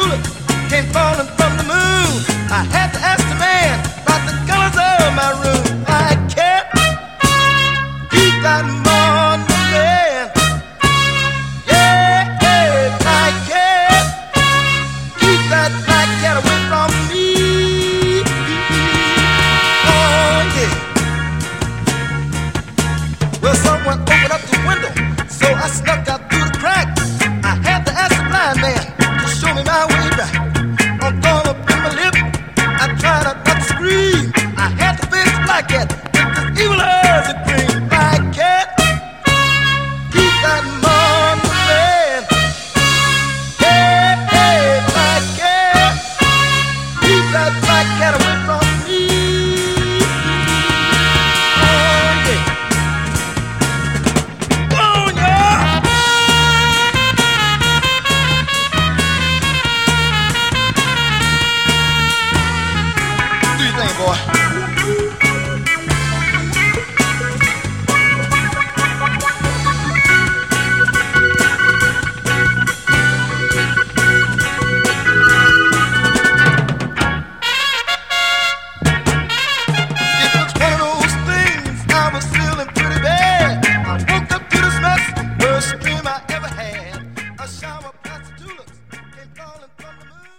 tulips came falling from the moon. I had to ask the man about the colors of my room. I can't keep that morning man. Yeah, I can't keep that black cat away from me. Oh yeah. Well, someone opened up the window, so I snuck out through the crack. I had to ask the blind man to show me my way back. On thorn up in my lip, I tried not to scream. I had to face the black cat with this evil as a dream. Black cat, keep that money man. Yeah, black cat, keep that black cat away from me. Oh yeah. Boy. It was one of those things, I was feeling pretty bad. I woke up to this mess, worst dream I ever had. A shower of plastic tulips came falling from the moon.